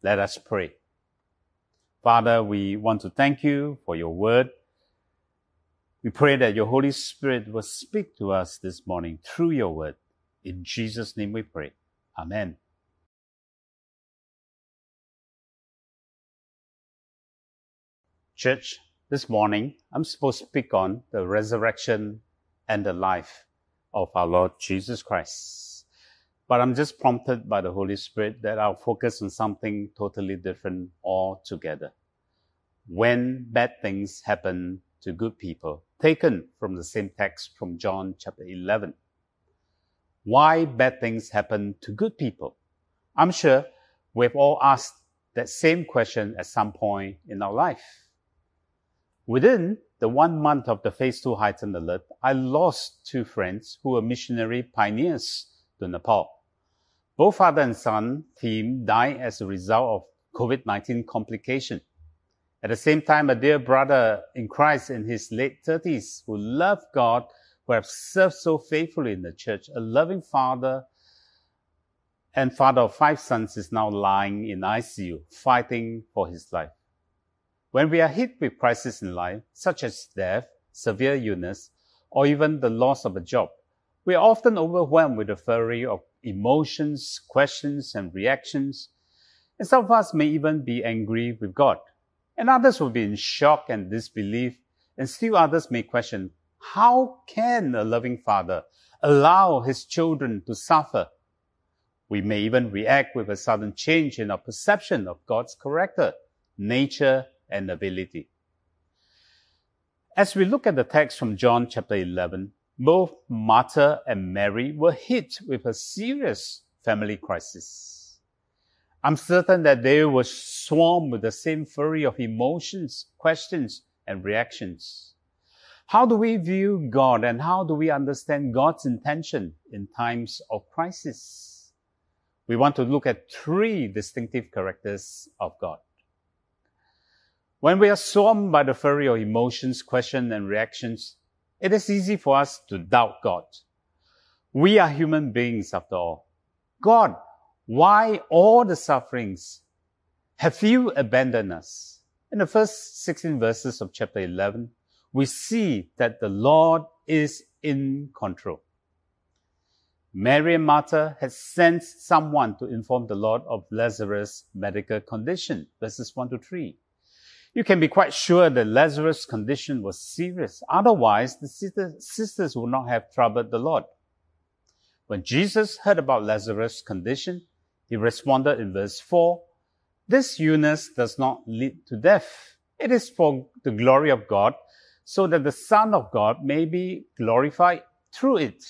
Let us pray. Father, we want to thank you for your word. We pray that your Holy Spirit will speak to us this morning through your word. In Jesus' name we pray. Amen. Church, this morning, I'm supposed to speak on the resurrection and the life of our Lord Jesus Christ. But I'm just prompted by the Holy Spirit that I'll focus on something totally different altogether. When bad things happen to good people, taken from the same text from John chapter 11. Why bad things happen to good people? I'm sure we've all asked that same question at some point in our life. Within the 1 month of the Phase 2 heightened alert, I lost 2 friends who were missionary pioneers to Nepal. Both father and son team died as a result of COVID-19 complication. At the same time, a dear brother in Christ in his late 30s who loved God, who have served so faithfully in the church, a loving father and father of 5 sons, is now lying in ICU, fighting for his life. When we are hit with crisis in life, such as death, severe illness, or even the loss of a job, we are often overwhelmed with a flurry of emotions, questions, and reactions. And some of us may even be angry with God. And others will be in shock and disbelief. And still others may question, how can a loving father allow his children to suffer? We may even react with a sudden change in our perception of God's character, nature, and ability. As we look at the text from John chapter 11, both Martha and Mary were hit with a serious family crisis. I'm certain that they were swarmed with the same flurry of emotions, questions, and reactions. How do we view God and how do we understand God's intention in times of crisis? We want to look at 3 distinctive characters of God. When we are swarmed by the flurry of emotions, questions, and reactions, it is easy for us to doubt God. We are human beings after all. God, why all the sufferings? Have you abandoned us? In the first 16 verses of chapter 11, we see that the Lord is in control. Mary and Martha had sent someone to inform the Lord of Lazarus' medical condition, verses 1 to 3. You can be quite sure that Lazarus' condition was serious. Otherwise, the sisters would not have troubled the Lord. When Jesus heard about Lazarus' condition, he responded in verse 4, "This illness does not lead to death. It is for the glory of God, so that the Son of God may be glorified through it."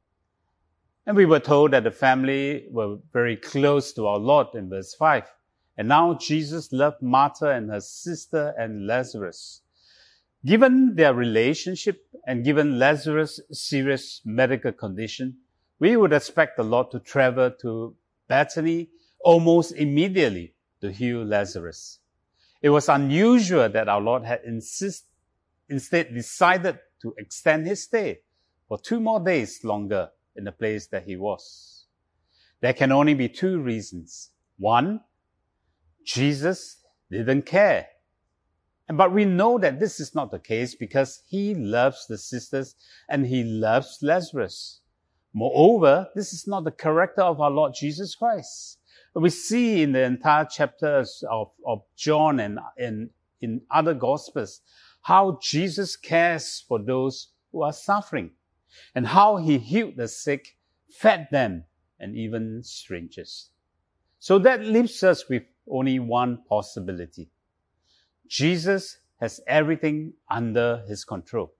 And we were told that the family were very close to our Lord in verse 5. And now Jesus loved Martha and her sister and Lazarus. Given their relationship and given Lazarus' serious medical condition, we would expect the Lord to travel to Bethany almost immediately to heal Lazarus. It was unusual that our Lord had instead decided to extend his stay for 2 more days longer in the place that he was. There can only be 2 reasons. 1, Jesus didn't care. But we know that this is not the case because he loves the sisters and he loves Lazarus. Moreover, this is not the character of our Lord Jesus Christ. We see in the entire chapters of John and in other Gospels how Jesus cares for those who are suffering and how he healed the sick, fed them, and even strangers. So that leaves us with only one possibility. Jesus has everything under his control.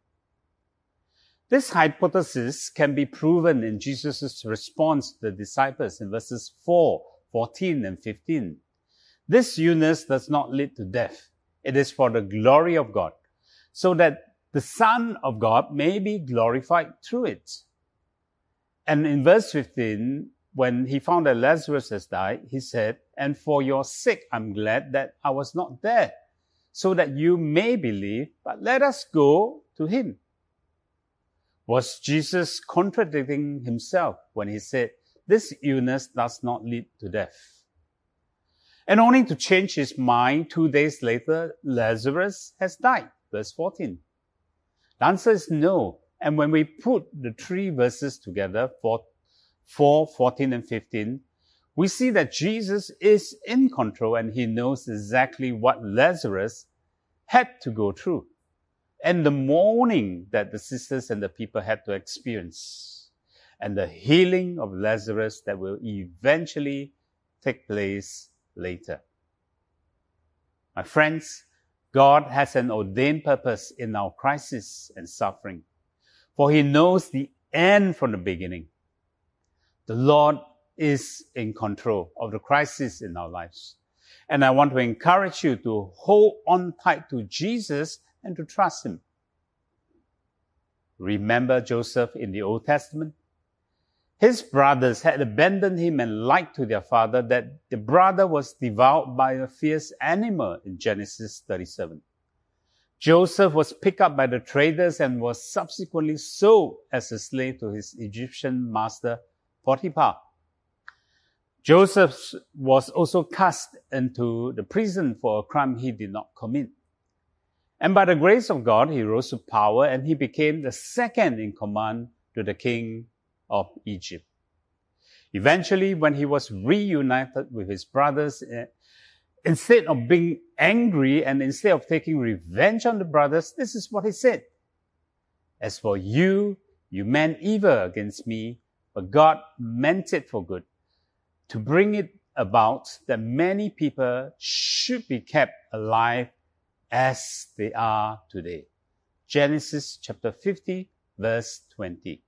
This hypothesis can be proven in Jesus' response to the disciples in verses 4, 14, and 15. This illness does not lead to death. It is for the glory of God, so that the Son of God may be glorified through it. And in verse 15, when he found that Lazarus has died, he said, "And for your sake, I'm glad that I was not there, so that you may believe, but let us go to him." Was Jesus contradicting himself when he said, "This illness does not lead to death"? And only to change his mind 2 days later, Lazarus has died. Verse 14. The answer is no. And when we put the three verses together, 4, 14, and 15, we see that Jesus is in control and he knows exactly what Lazarus had to go through and the mourning that the sisters and the people had to experience and the healing of Lazarus that will eventually take place later. My friends, God has an ordained purpose in our crisis and suffering, for he knows the end from the beginning. The Lord is in control of the crisis in our lives. And I want to encourage you to hold on tight to Jesus and to trust him. Remember Joseph in the Old Testament? His brothers had abandoned him and lied to their father that the brother was devoured by a fierce animal in Genesis 37. Joseph was picked up by the traders and was subsequently sold as a slave to his Egyptian master Potiphar. Joseph was also cast into the prison for a crime he did not commit. And by the grace of God, he rose to power and he became the second in command to the king of Egypt. Eventually, when he was reunited with his brothers, instead of being angry and instead of taking revenge on the brothers, this is what he said. As for you, you meant evil against me, but God meant it for good, to bring it about that many people should be kept alive as they are today. Genesis chapter 50, verse 20.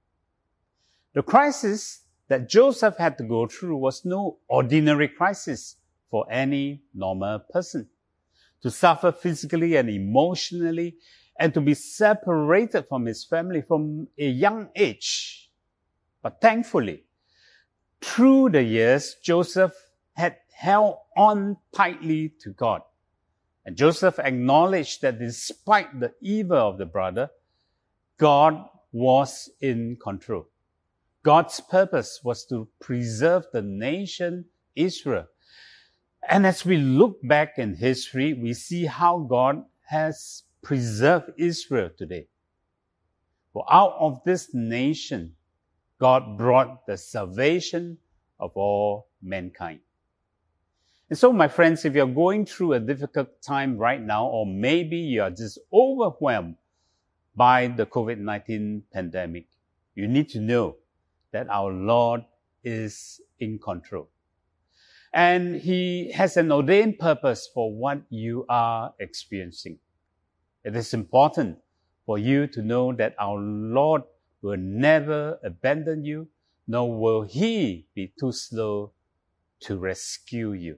The crisis that Joseph had to go through was no ordinary crisis for any normal person. To suffer physically and emotionally and to be separated from his family from a young age. But thankfully, through the years, Joseph had held on tightly to God. And Joseph acknowledged that despite the evil of the brother, God was in control. God's purpose was to preserve the nation Israel. And as we look back in history, we see how God has preserved Israel today. For out of this nation, God brought the salvation of all mankind. And so, my friends, if you're going through a difficult time right now, or maybe you are just overwhelmed by the COVID-19 pandemic, you need to know that our Lord is in control. And he has an ordained purpose for what you are experiencing. It is important for you to know that our Lord will never abandon you, nor will he be too slow to rescue you.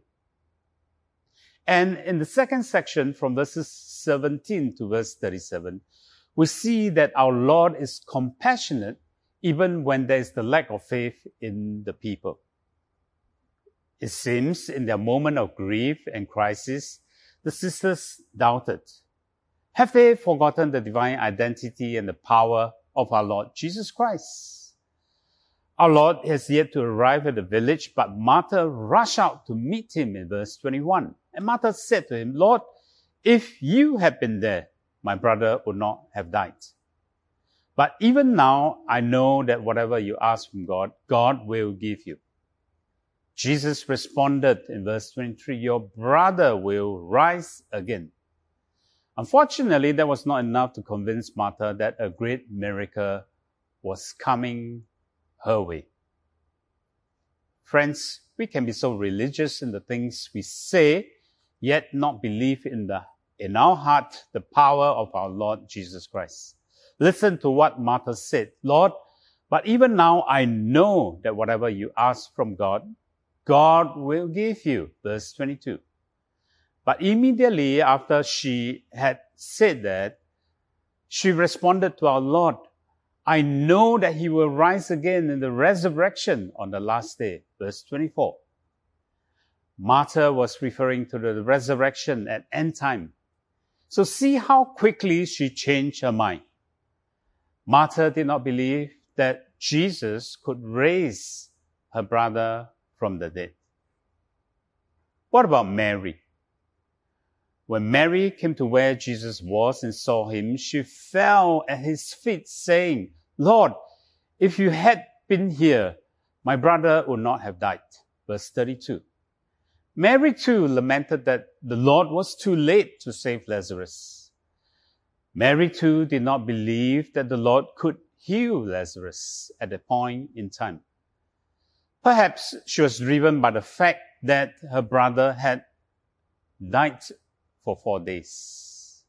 And in the second section, from verses 17 to verse 37, we see that our Lord is compassionate even when there is the lack of faith in the people. It seems in their moment of grief and crisis, the sisters doubted. Have they forgotten the divine identity and the power of our Lord Jesus Christ? Our Lord has yet to arrive at the village, but Martha rushed out to meet him in verse 21. And Martha said to him, Lord, if you had been there, my brother would not have died. But even now, I know that whatever you ask from God, God will give you. Jesus responded in verse 23, your brother will rise again. Unfortunately, that was not enough to convince Martha that a great miracle was coming her way. Friends, we can be so religious in the things we say, yet not believe in our heart the power of our Lord Jesus Christ. Listen to what Martha said. Lord, but even now I know that whatever you ask from God, God will give you. Verse 22. But immediately after she had said that, she responded to our Lord, I know that he will rise again in the resurrection on the last day. Verse 24. Martha was referring to the resurrection at end time. So see how quickly she changed her mind. Martha did not believe that Jesus could raise her brother from the dead. What about Mary? When Mary came to where Jesus was and saw him, she fell at his feet, saying, "Lord, if you had been here, my brother would not have died." Verse 32. Mary too lamented that the Lord was too late to save Lazarus. Mary too did not believe that the Lord could heal Lazarus at that point in time. Perhaps she was driven by the fact that her brother had died for 4 days.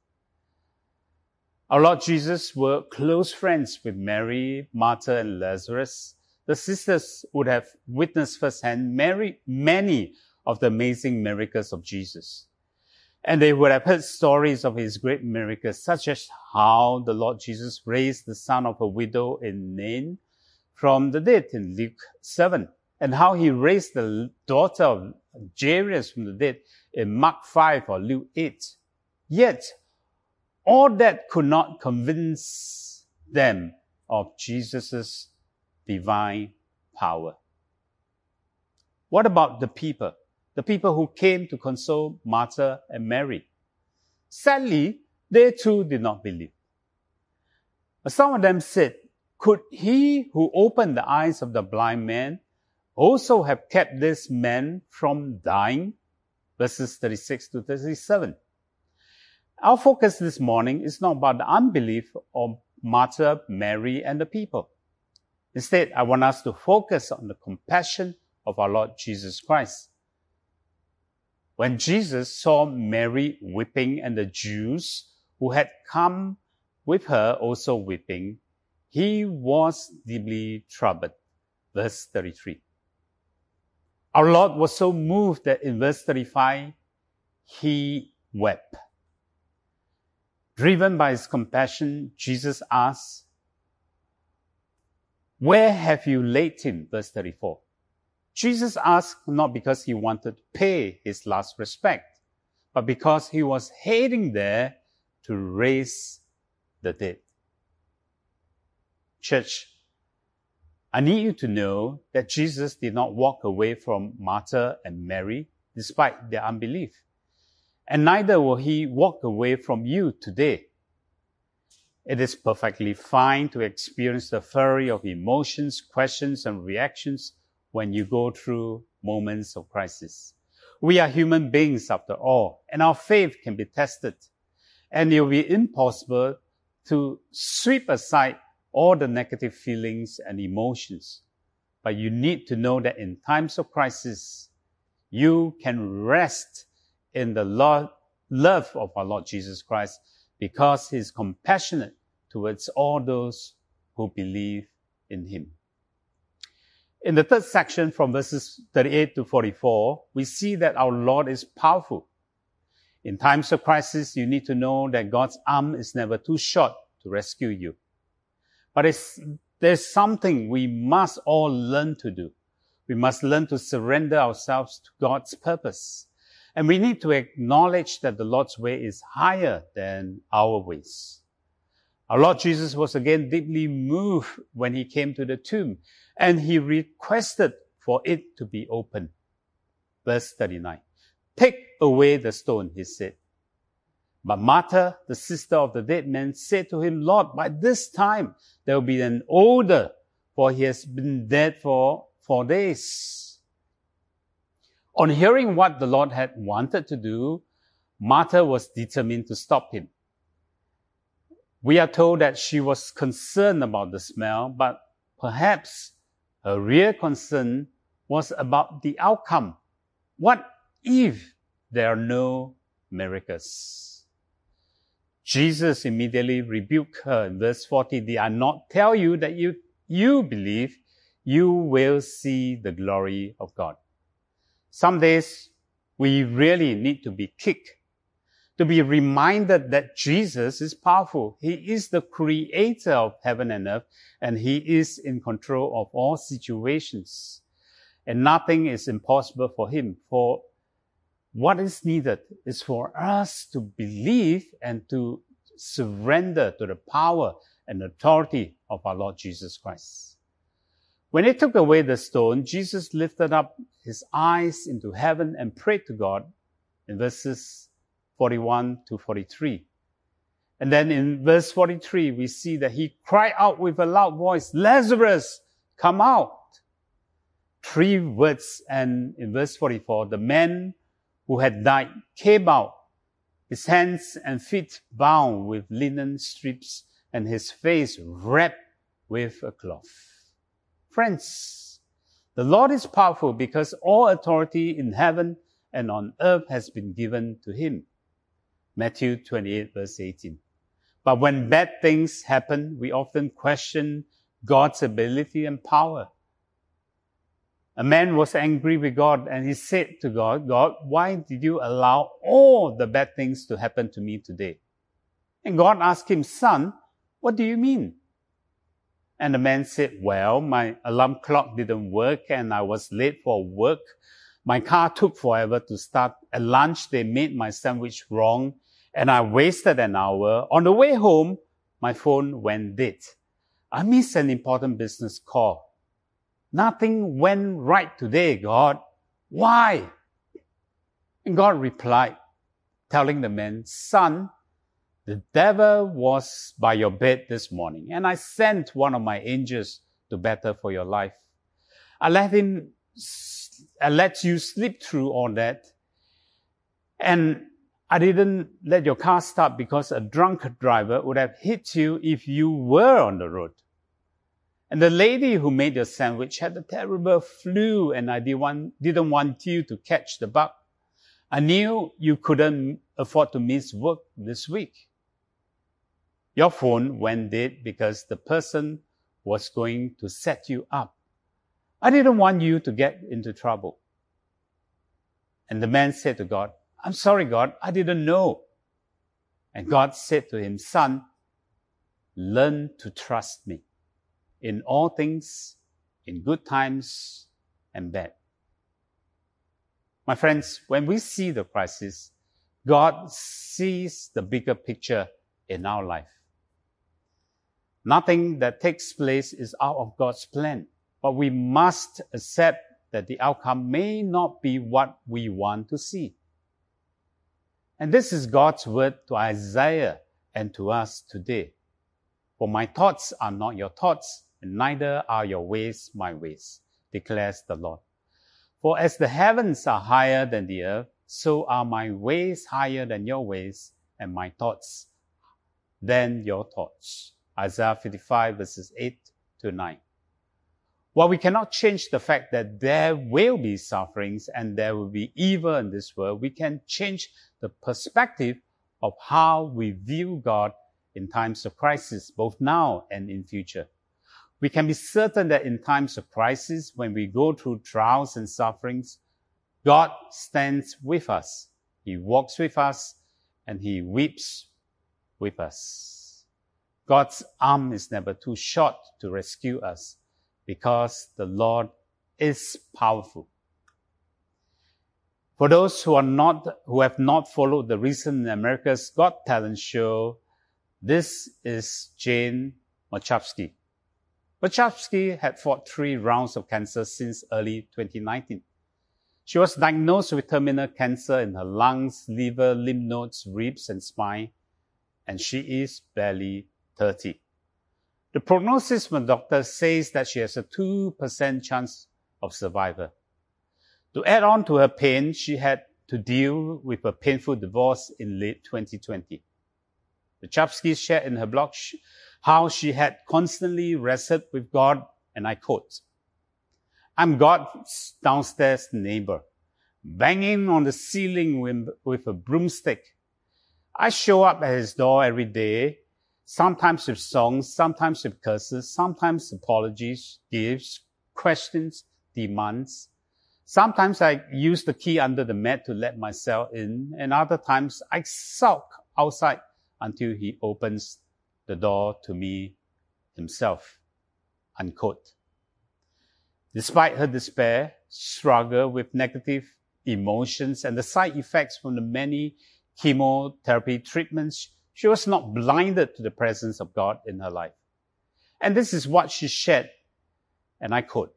Our Lord Jesus were close friends with Mary, Martha, and Lazarus. The sisters would have witnessed firsthand many of the amazing miracles of Jesus. And they would have heard stories of his great miracles, such as how the Lord Jesus raised the son of a widow in Nain from the dead in Luke 7, and how he raised the daughter of Jairus from the dead in Mark 5 or Luke 8. Yet, all that could not convince them of Jesus' divine power. What about the people? The people who came to console Martha and Mary? Sadly, they too did not believe. But some of them said, "Could he who opened the eyes of the blind man also have kept this man from dying?" Verses 36 to 37. Our focus this morning is not about the unbelief of Martha, Mary, and the people. Instead, I want us to focus on the compassion of our Lord Jesus Christ. When Jesus saw Mary weeping and the Jews who had come with her also weeping, he was deeply troubled. Verse 33. Our Lord was so moved that in verse 35, he wept. Driven by his compassion, Jesus asked, "Where have you laid him?" Verse 34. Jesus asked not because he wanted to pay his last respect, but because he was heading there to raise the dead. Church, I need you to know that Jesus did not walk away from Martha and Mary despite their unbelief. And neither will he walk away from you today. It is perfectly fine to experience the flurry of emotions, questions, and reactions when you go through moments of crisis. We are human beings after all, and our faith can be tested. And it will be impossible to sweep aside all the negative feelings and emotions. But you need to know that in times of crisis, you can rest in the love of our Lord Jesus Christ because he is compassionate towards all those who believe in him. In the third section from verses 38 to 44, we see that our Lord is powerful. In times of crisis, you need to know that God's arm is never too short to rescue you. But there's something we must all learn to do. We must learn to surrender ourselves to God's purpose. And we need to acknowledge that the Lord's way is higher than our ways. Our Lord Jesus was again deeply moved when he came to the tomb, and he requested for it to be opened. Verse 39. "Take away the stone," he said. But Martha, the sister of the dead man, said to him, "Lord, by this time there will be an odor, for he has been dead for 4 days." On hearing what the Lord had wanted to do, Martha was determined to stop him. We are told that she was concerned about the smell, but perhaps her real concern was about the outcome. What if there are no miracles? Jesus immediately rebuked her in verse 40. "Did I not tell you that you believe, you will see the glory of God?" Some days we really need to be kicked, to be reminded that Jesus is powerful. He is the creator of heaven and earth, and he is in control of all situations. And nothing is impossible for him. For what is needed is for us to believe and to surrender to the power and authority of our Lord Jesus Christ. When they took away the stone, Jesus lifted up his eyes into heaven and prayed to God in verses 41 to 43. And then in verse 43, we see that he cried out with a loud voice, "Lazarus, come out." 3 words, and in verse 44, the man who had died came out, his hands and feet bound with linen strips and his face wrapped with a cloth. Friends, the Lord is powerful because all authority in heaven and on earth has been given to him. Matthew 28 verse 18. But when bad things happen, we often question God's ability and power. A man was angry with God and he said to God, "God, why did you allow all the bad things to happen to me today?" And God asked him, "Son, what do you mean?" And the man said, "Well, my alarm clock didn't work and I was late for work. My car took forever to start. At lunch, they made my sandwich wrong and I wasted an hour. On the way home, my phone went dead. I missed an important business call. Nothing went right today, God. Why?" And God replied, telling the man, "Son, the devil was by your bed this morning, and I sent one of my angels to battle for your life. I let you sleep through all that, and I didn't let your car start because a drunk driver would have hit you if you were on the road. And the lady who made your sandwich had a terrible flu, and I didn't want you to catch the bug. I knew you couldn't afford to miss work this week. Your phone went dead because the person was going to set you up. I didn't want you to get into trouble." And the man said to God, "I'm sorry, God, I didn't know." And God said to him, "Son, learn to trust me in all things, in good times and bad." My friends, when we see the crisis, God sees the bigger picture in our life. Nothing that takes place is out of God's plan, but we must accept that the outcome may not be what we want to see. And this is God's word to Isaiah and to us today. "For my thoughts are not your thoughts, and neither are your ways my ways, declares the Lord. For as the heavens are higher than the earth, so are my ways higher than your ways, and my thoughts than your thoughts." Isaiah 55 verses 8 to 9. While we cannot change the fact that there will be sufferings and there will be evil in this world, we can change the perspective of how we view God in times of crisis, both now and in future. We can be certain that in times of crisis, when we go through trials and sufferings, God stands with us. He walks with us and He weeps with us. God's arm is never too short to rescue us because the Lord is powerful. For those who have not followed the recent America's Got Talent show, this is Jane Mochowski. Mochowski had fought 3 rounds of cancer since early 2019. She was diagnosed with terminal cancer in her lungs, liver, lymph nodes, ribs, and spine, and she is barely 30. The prognosis from the doctor says that she has a 2% chance of survival. To add on to her pain, she had to deal with a painful divorce in late 2020. Mochowski shared in her blog how she had constantly wrestled with God, and I quote, "I'm God's downstairs neighbor, banging on the ceiling with a broomstick. I show up at his door every day, sometimes with songs, sometimes with curses, sometimes apologies, gifts, questions, demands. Sometimes I use the key under the mat to let myself in, and other times I sulk outside until he opens the door to me himself." Unquote. Despite her despair, struggle with negative emotions, and the side effects from the many chemotherapy treatments, she was not blinded to the presence of God in her life. And this is what she shared And I quote,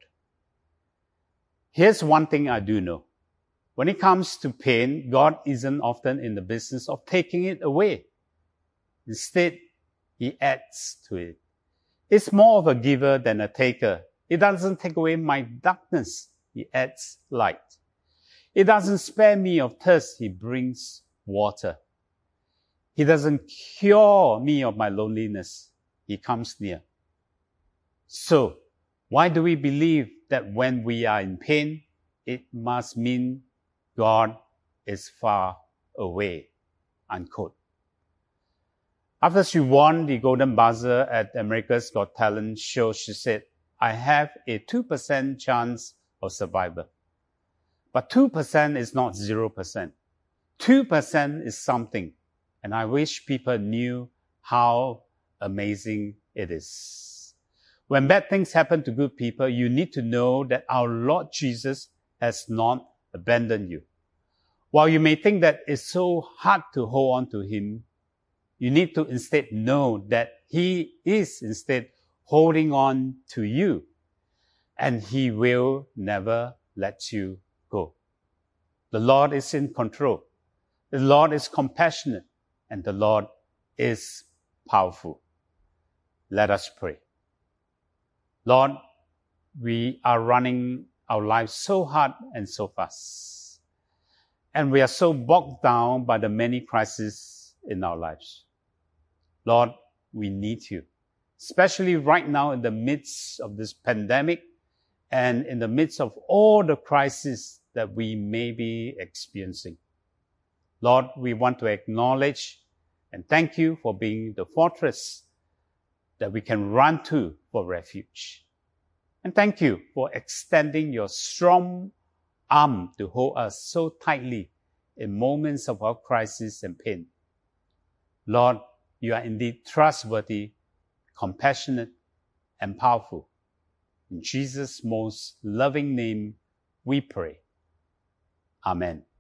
"Here's one thing I do know. When it comes to pain, God isn't often in the business of taking it away. Instead, He adds to it. It's more of a giver than a taker. It doesn't take away my darkness. He adds light. It doesn't spare me of thirst. He brings water. He doesn't cure me of my loneliness. He comes near." So, why do we believe that when we are in pain, it must mean God is far away? Unquote. After she won the Golden Buzzer at America's Got Talent show, she said, "I have a 2% chance of survival." But 2% is not 0%. 2% is something. And I wish people knew how amazing it is. When bad things happen to good people, you need to know that our Lord Jesus has not abandoned you. While you may think that it's so hard to hold on to Him, you need to instead know that He is instead holding on to you, and He will never let you go. The Lord is in control. The Lord is compassionate, and the Lord is powerful. Let us pray. Lord, we are running our lives so hard and so fast, and we are so bogged down by the many crises in our lives. Lord, we need you, especially right now in the midst of this pandemic and in the midst of all the crises that we may be experiencing. Lord, we want to acknowledge and thank you for being the fortress that we can run to for refuge. And thank you for extending your strong arm to hold us so tightly in moments of our crisis and pain. Lord, you are indeed trustworthy, compassionate, and powerful. In Jesus' most loving name, we pray. Amen.